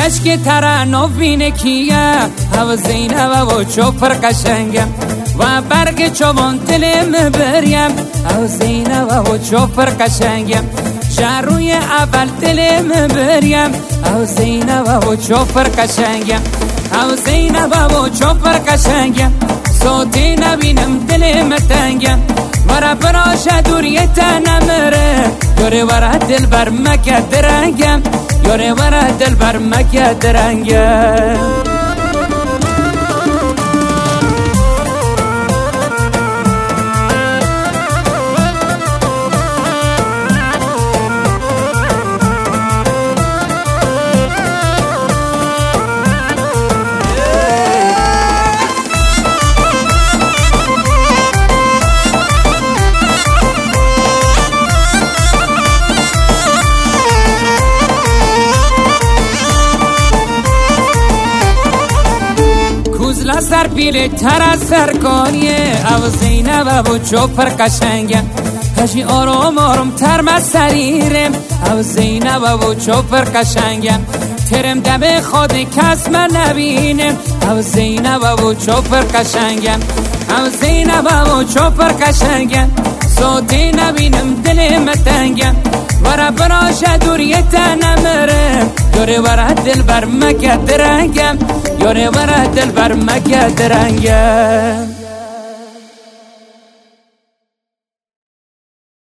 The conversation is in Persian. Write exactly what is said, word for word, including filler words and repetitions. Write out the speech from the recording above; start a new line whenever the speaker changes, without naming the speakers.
کشک ترنم بینه کیه او زینب و چوپر قشنگه و برگ چوبان تلم بریم او زینب و چوپر قشنگه شهروی اول تلم بریم او زینب و چوپر قشنگه او زینب و چوپر قشنگه صوتی نبینم دلم تنگه ورا براش دوریت نمره یوره ورا دل بر مکه درنگم یوره ورا دل بر مکه درنگم سر پیل تر از سرکانیه او زینب و چوپر قشنگه هجی آرام آرام تر مسریرم او زینب و چوپر قشنگه ترم دم خود کس من نبینم او زینب و چوپر قشنگه او زینب و چوپر قشنگه صوتی نبینم دلم تنگه ورا براش دوریت نمره یوره ورا دل بر مکه درنگم یوره ورا دل بر مکه درنگم